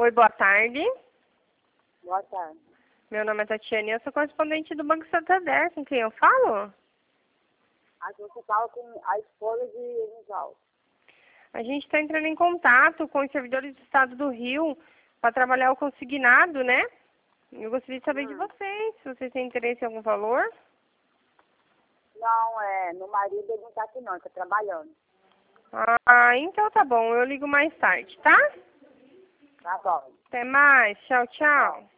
Oi, boa tarde. Boa tarde. Meu nome é Tatiane, eu sou correspondente do Banco Santander. Com quem eu falo? Aqui você fala com a esposa de Elisal. A gente está entrando em contato com os servidores do Estado do Rio para trabalhar o consignado, né? Eu gostaria de saber de vocês, se vocês têm interesse em algum valor. Não, meu marido ele não tá aqui não, ele tá trabalhando. Ah, então tá bom, eu ligo mais tarde, tá? Tá bom. Até mais, tchau, tchau. Tchau.